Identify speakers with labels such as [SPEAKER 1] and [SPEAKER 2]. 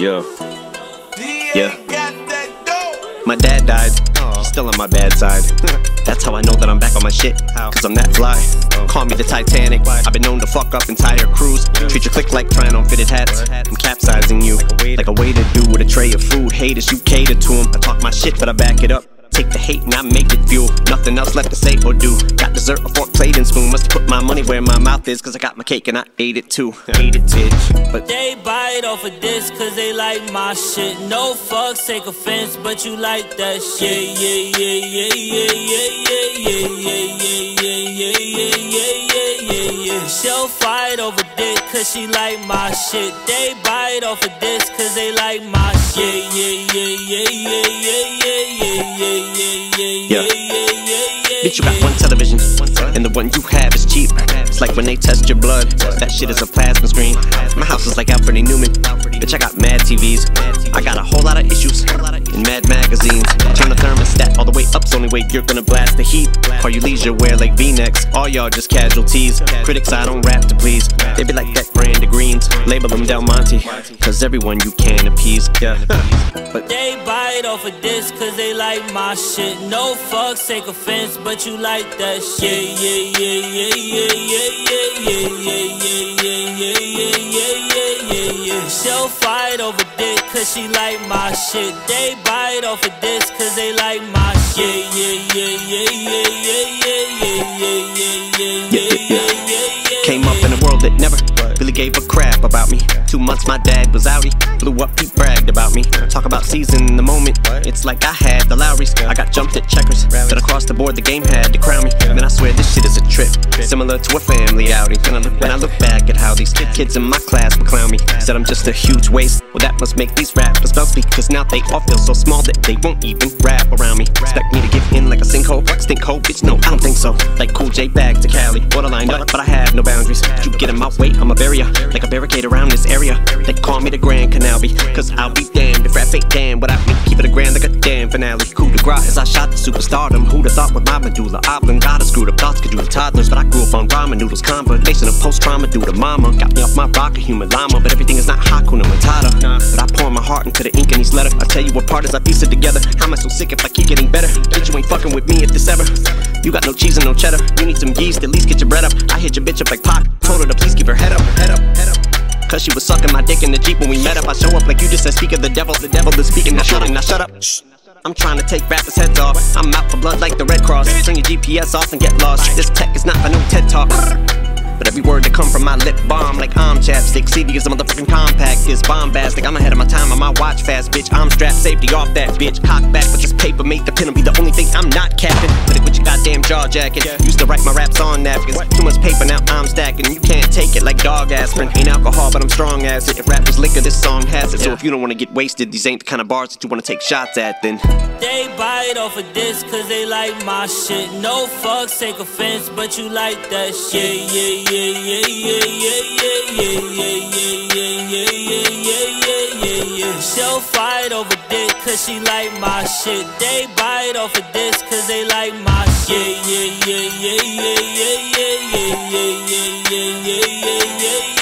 [SPEAKER 1] Yeah. Yeah. My dad died. He's still on my bad side. That's how I know that I'm back on my shit. Cause I'm that fly. Call me the Titanic. I've been known to fuck up entire crews. Treat your clique like trying on fitted hats. I'm capsizing you like a waiter do with a tray of food. Haters, you cater to them. I talk my shit, but I back it up. Take the hate and I make it fuel. Nothing else left to say or do. Got dessert, a fork, plate, and spoon. Must put my money where my mouth is. Cause I got my cake and I ate it too. Ate it, bitch. But
[SPEAKER 2] they bite off of this cause they like my shit. No fucks, take offense, but you like that shit. Yeah, yeah, yeah, yeah, yeah, yeah, yeah, yeah, yeah, yeah, yeah, yeah, yeah, yeah. She'll fight over dick cause she like my shit. They bite off of this cause they like my shit. Yeah, yeah, yeah, yeah, yeah, yeah, yeah, yeah. Yeah. Bitch, you got one television, and the one you have is cheap. It's like when they test your blood, that shit is a plasma screen. My house is like Alfred E. Newman. Bitch, I got mad TVs. I got a whole lot of issues in mad magazines. Turn the thermostat all the way up's the only way you're gonna blast the heat. Call you leisure wear like V-necks. All y'all just casualties. Critics, I don't rap to please. They be like that brand of greens. Label them Del Monte, cause everyone you can appease. Yeah. But they bite off of this cause they like my shit. No fucks, take offense, but you like that shit. Yeah, yeah, yeah, yeah, yeah, yeah, yeah, yeah, yeah, yeah, yeah, yeah, yeah, yeah. She'll fight over dick cause she like my shit. They bite off of this cause they like my shit. Yeah, yeah, yeah, yeah, yeah, yeah, yeah, yeah, yeah, yeah, yeah, yeah.
[SPEAKER 1] Came up in a world that never really gave a crap about me. 2 months my dad was outie. Blew up, he bragged about me. Talk about seizing the moment. It's like I had the Lowrys. I got jumped at checkers. Then across the board the game had to crown me. Man, I swear this shit is a trip. Similar to a family outing. When I look back at how these kids in my class would clown me. Said I'm just a huge waste. Well, that must make these rappers bouncy. Cause now they all feel so small that they won't even rap around me. Expect me to give in like a sinkhole? Stink hole? Bitch, no, I don't think so. Like Cool J back to Cali. Borderline up, but I have no boundaries. You get in my way, I'ma bury ya. Like a barricade around this area. They call me the Grand Canal B. Cause I'll be damned if rap ain't damn without me. Keep it a grand like a damn finale. Coup de grace as I shot the superstardom. Who'd have thought with my medulla oblongata screwed up thoughts could do to toddlers. But I grew up on ramen noodles, combination of post-trauma due to mama. Got me off my rock, a human llama. But everything is not Hakuna Matata. But I pour my heart into the ink in these letters. I tell you what part as I piece it together. How am I so sick if I keep getting better? Bitch, you ain't fucking with me if this ever. You got no cheese and no cheddar. You need some yeast, at least get your bread up. I hit your bitch up like Pac. Told her to please keep her head up, head up, head up. Cause she was sucking my dick in the Jeep when we met up. I show up like you just said, speak of the devil is speaking. Now shut up, now shut up. Shh. I'm trying to take rappers' heads off. I'm out for blood like the Red Cross. Turn your GPS off and get lost. This tech is not for no TED Talk. But every word that come from my lip bomb like I'm chapstick. CD is a motherfucking compact, is bombastic. I'm ahead of my time on my watch fast, bitch. I'm strapped, safety off that bitch. Cock back with this paper, make the pen be the only thing I'm not capping. Put it with your goddamn jaw jacket. Used to write my raps on napkins. Too much paper, now I'm stacking. You can't take it like dog aspirin. Ain't alcohol, but I'm strong as it. If rap was liquor, this song has it. So if you don't wanna get wasted, these ain't the kind of bars that you wanna take shots at, then
[SPEAKER 2] they bite off of this cause they like my shit. No fucks, take offense, but you like that shit. Yeah, yeah, yeah, yeah, yeah, yeah, yeah, yeah, yeah, yeah, yeah, yeah, yeah, yeah. She'll fight over dick cause she like my shit. They bite off of this cause they like my shit. Yeah, yeah, yeah, yeah, yeah, yeah, yeah, yeah, yeah, yeah, yeah, yeah, yeah.